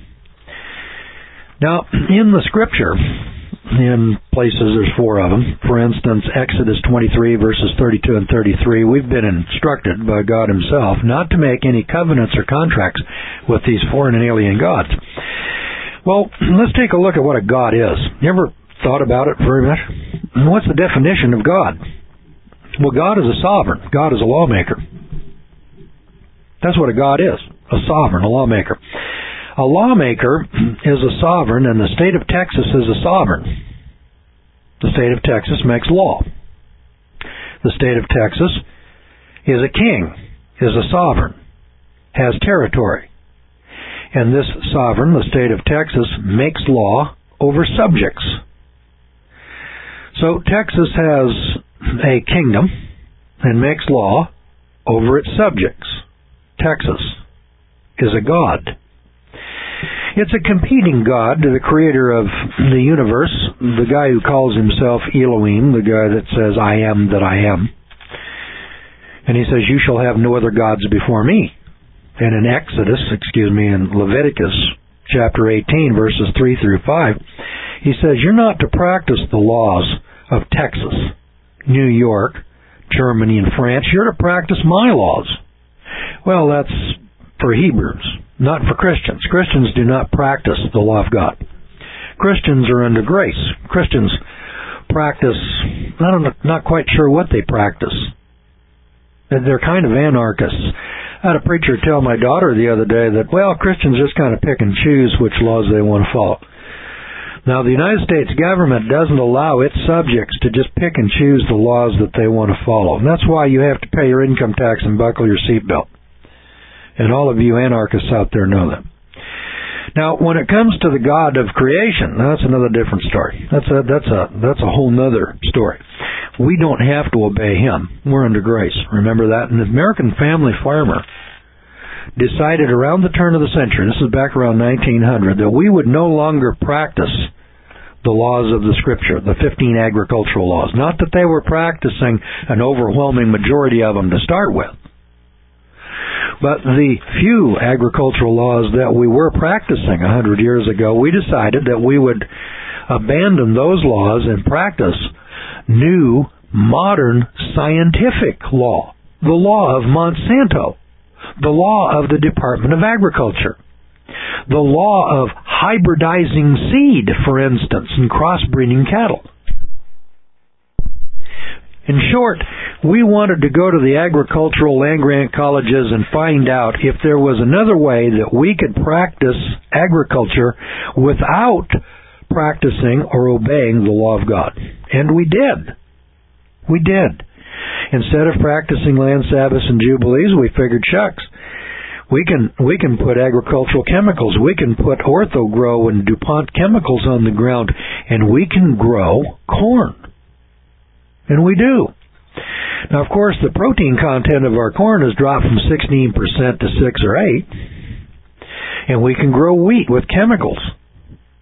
Now, in the Scripture, in places, there's four of them. For instance, Exodus twenty-three, verses thirty-two and thirty-three, we've been instructed by God Himself not to make any covenants or contracts with these foreign and alien gods. Well, let's take a look at what a god is. You ever thought about it very much? What's the definition of God? Well, God is a sovereign. God is a lawmaker. That's what a god is, a sovereign, a lawmaker. A lawmaker is a sovereign, and the state of Texas is a sovereign. The state of Texas makes law. The state of Texas is a king, is a sovereign, has territory. And this sovereign, the state of Texas, makes law over subjects. So Texas has a kingdom and makes law over its subjects. Texas is a god. It's a competing god to the creator of the universe, the guy who calls himself Elohim, the guy that says, I am that I am. And he says, you shall have no other gods before me. And in Exodus, excuse me, in Leviticus chapter eighteen, verses three through five, he says, you're not to practice the laws of Texas, New York, Germany, and France. You're to practice my laws. Well, that's for Hebrews, not for Christians. Christians do not practice the law of God. Christians are under grace. Christians practice, I don't know, not quite sure what they practice. They're kind of anarchists. I had a preacher tell my daughter the other day that, well, Christians just kind of pick and choose which laws they want to follow. Now, the United States government doesn't allow its subjects to just pick and choose the laws that they want to follow. And that's why you have to pay your income tax and buckle your seatbelt. And all of you anarchists out there know that. Now, when it comes to the God of creation, that's another different story. That's a, that's a, that's a whole nother story. We don't have to obey Him. We're under grace. Remember that? And the American family farmer decided around the turn of the century, this is back around nineteen hundred, that we would no longer practice the laws of the Scripture, the fifteen agricultural laws. Not that they were practicing an overwhelming majority of them to start with. But the few agricultural laws that we were practicing a hundred years ago, we decided that we would abandon those laws and practice new, modern, scientific law. The law of Monsanto. The law of the Department of Agriculture. The law of hybridizing seed, for instance, and crossbreeding cattle. In short, we wanted to go to the agricultural land-grant colleges and find out if there was another way that we could practice agriculture without practicing or obeying the law of God. And we did. We did. Instead of practicing land Sabbaths and Jubilees, we figured, shucks, we can we can put agricultural chemicals, we can put Ortho-Grow and DuPont chemicals on the ground, and we can grow corn. And we do. Now, of course, the protein content of our corn has dropped from sixteen percent to six or eight. And we can grow wheat with chemicals.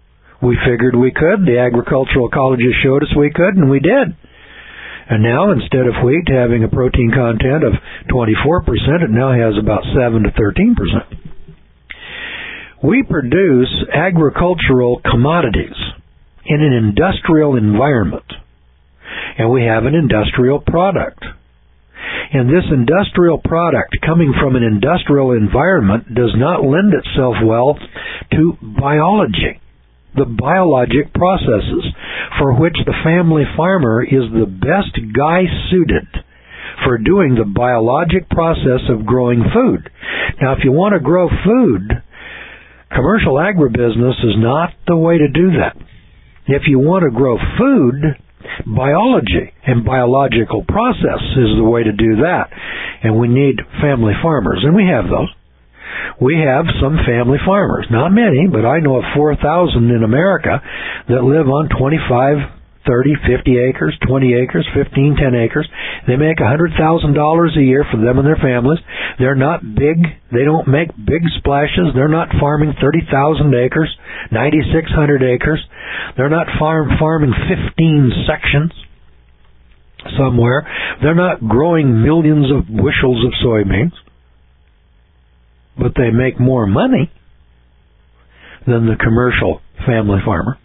We figured we could. The agricultural colleges showed us we could, and we did. And now, instead of wheat having a protein content of twenty-four percent, it now has about seven to thirteen percent. We produce agricultural commodities in an industrial environment, and we have an industrial product. And this industrial product coming from an industrial environment does not lend itself well to biology, the biologic processes for which the family farmer is the best guy suited for doing the biologic process of growing food. Now, if you want to grow food, commercial agribusiness is not the way to do that. If you want to grow food, biology and biological process is the way to do that. And we need family farmers, and we have those. We have some family farmers. Not many, but I know of four thousand in America that live on twenty-five, thirty, fifty acres, twenty acres, fifteen, ten acres. They make one hundred thousand dollars a year for them and their families. They're not big. They don't make big splashes. They're not farming thirty thousand acres, ninety-six hundred acres. They're not farm farming fifteen sections somewhere. They're not growing millions of bushels of soybeans. But they make more money than the commercial family farmer.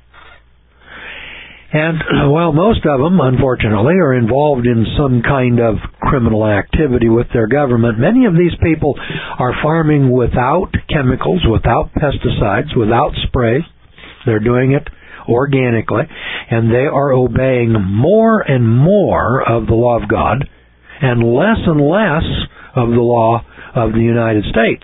And while most of them, unfortunately, are involved in some kind of criminal activity with their government, many of these people are farming without chemicals, without pesticides, without sprays. They're doing it organically, and they are obeying more and more of the law of God and less and less of the law of the United States.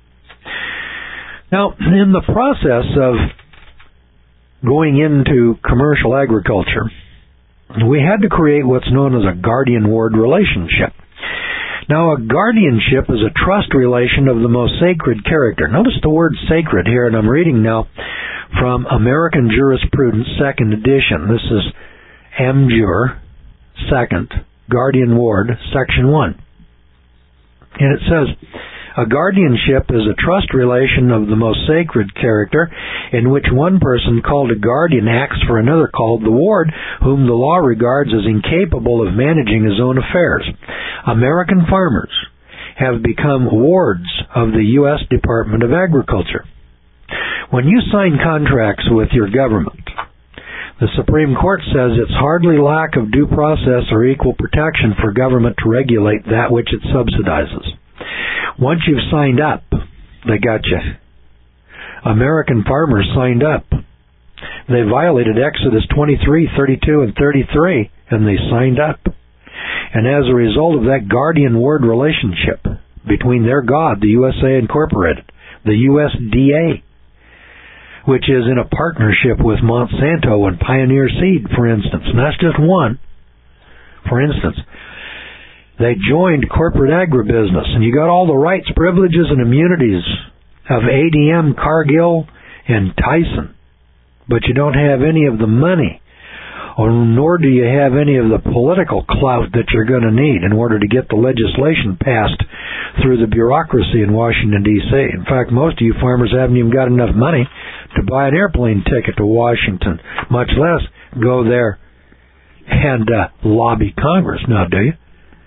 Now, in the process of going into commercial agriculture, we had to create what's known as a guardian-ward relationship. Now, a guardianship is a trust relation of the most sacred character. Notice the word sacred here, and I'm reading now from American Jurisprudence, second edition. This is AmJur, second, Guardian-Ward, section one. And it says, a guardianship is a trust relation of the most sacred character in which one person called a guardian acts for another called the ward, whom the law regards as incapable of managing his own affairs. American farmers have become wards of the U S Department of Agriculture. When you sign contracts with your government, the Supreme Court says it's hardly lack of due process or equal protection for government to regulate that which it subsidizes. Once you've signed up, they got you. American farmers signed up. They violated Exodus twenty-three, thirty-two, and thirty-three, and they signed up. And as a result of that guardian-ward relationship between their God, the U S A Incorporated, the U S D A, which is in a partnership with Monsanto and Pioneer Seed, for instance, and that's just one, for instance, they joined corporate agribusiness, and you got all the rights, privileges, and immunities of A D M, Cargill, and Tyson, but you don't have any of the money, or nor do you have any of the political clout that you're going to need in order to get the legislation passed through the bureaucracy in Washington, D C In fact, most of you farmers haven't even got enough money to buy an airplane ticket to Washington, much less go there and uh, lobby Congress, now do you?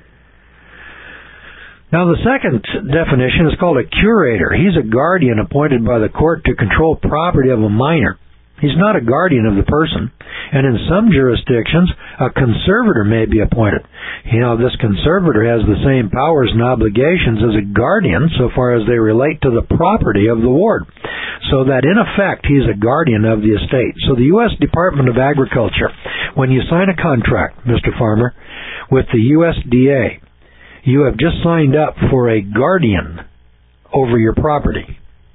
Now, the second definition is called a curator. He's a guardian appointed by the court to control property of a minor. He's not a guardian of the person. And in some jurisdictions, a conservator may be appointed. You know, this conservator has the same powers and obligations as a guardian so far as they relate to the property of the ward. So that, in effect, he's a guardian of the estate. So the U S Department of Agriculture, when you sign a contract, Mister Farmer, with the U S D A, you have just signed up for a guardian over your property.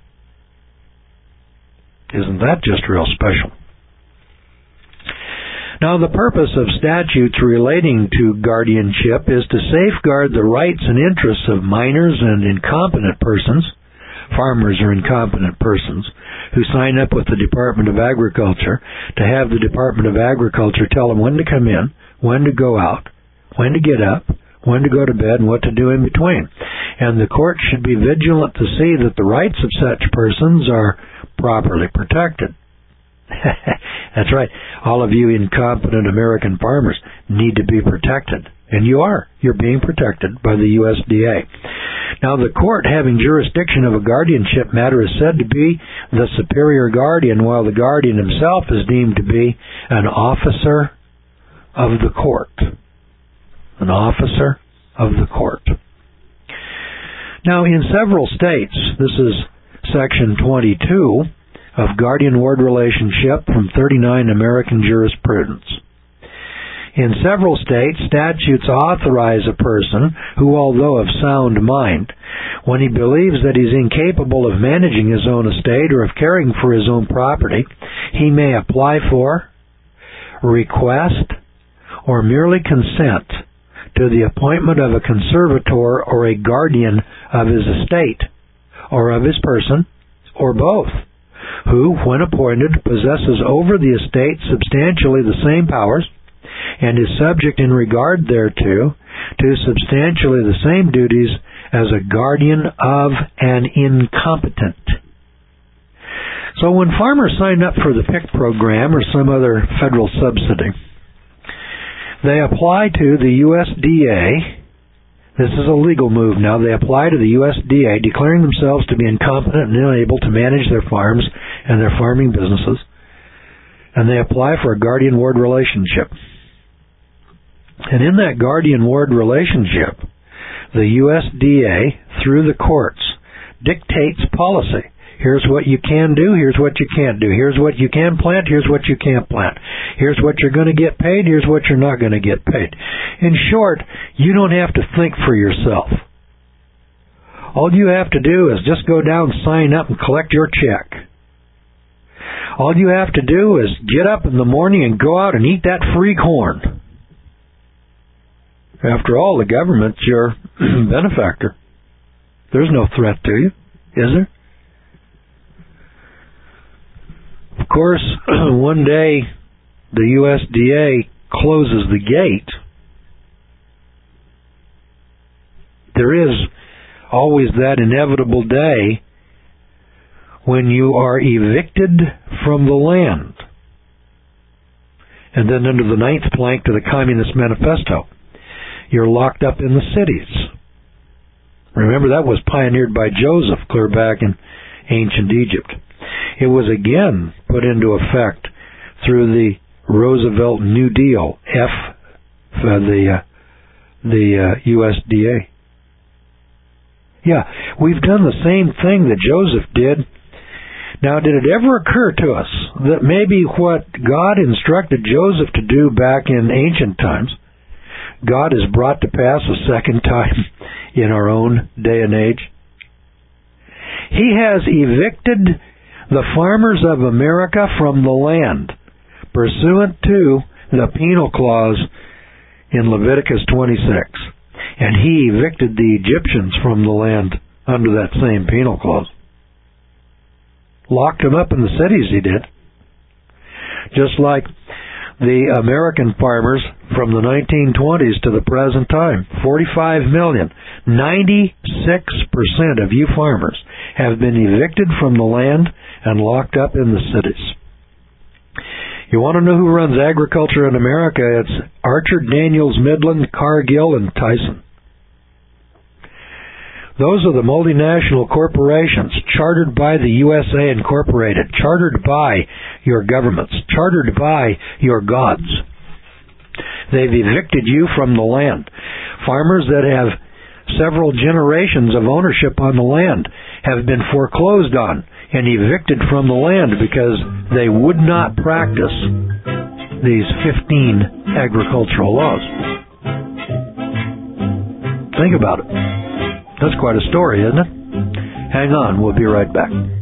Isn't that just real special? Now, the purpose of statutes relating to guardianship is to safeguard the rights and interests of minors and incompetent persons. Farmers are incompetent persons who sign up with the Department of Agriculture to have the Department of Agriculture tell them when to come in, when to go out, when to get up, when to go to bed, and what to do in between. And the court should be vigilant to see that the rights of such persons are properly protected. That's right. All of you incompetent American farmers need to be protected. And you are. You're being protected by the U S D A. Now, the court having jurisdiction of a guardianship matter is said to be the superior guardian, while the guardian himself is deemed to be an officer of the court. An officer of the court. Now, in several states, this is Section twenty-two of Guardian-Ward Relationship from thirty-nine American Jurisprudence. In several states, statutes authorize a person who, although of sound mind, when he believes that he's incapable of managing his own estate or of caring for his own property, he may apply for, request, or merely consent to the appointment of a conservator or a guardian of his estate, or of his person, or both, who, when appointed, possesses over the estate substantially the same powers, and is subject in regard thereto to substantially the same duties as a guardian of an incompetent. So when farmers sign up for the P I C program or some other federal subsidy, they apply to the U S D A. This is a legal move now. They apply to the U S D A declaring themselves to be incompetent and unable to manage their farms and their farming businesses, and they apply for a guardian-ward relationship. And in that guardian-ward relationship, the U S D A, through the courts, dictates policy. Here's what you can do, here's what you can't do. Here's what you can plant, here's what you can't plant. Here's what you're going to get paid, here's what you're not going to get paid. In short, you don't have to think for yourself. All you have to do is just go down, sign up, and collect your check. All you have to do is get up in the morning and go out and eat that free corn. After all, the government's your benefactor. There's no threat to you, is there? Of course, one day the U S D A closes the gate. There is always that inevitable day when you are evicted from the land. And then under the ninth plank to the Communist Manifesto, you're locked up in the cities. Remember, that was pioneered by Joseph clear back in ancient Egypt. It was again put into effect through the Roosevelt New Deal, F, uh, the uh, the uh, U S D A. Yeah, we've done the same thing that Joseph did. Now, did it ever occur to us that maybe what God instructed Joseph to do back in ancient times, God has brought to pass a second time in our own day and age? He has evicted the farmers of America from the land, pursuant to the penal clause in Leviticus twenty-six. And he evicted the Egyptians from the land under that same penal clause. Locked them up in the cities, he did. Just like the American farmers from the nineteen twenties to the present time, forty-five million, ninety-six percent of you farmers have been evicted from the land and locked up in the cities. You want to know who runs agriculture in America? It's Archer, Daniels, Midland, Cargill, and Tyson. Those are the multinational corporations chartered by the U S A Incorporated, chartered by your governments, chartered by your gods. They've evicted you from the land. Farmers that have several generations of ownership on the land have been foreclosed on and evicted from the land because they would not practice these fifteen agricultural laws. Think about it. That's quite a story, isn't it? Hang on, we'll be right back.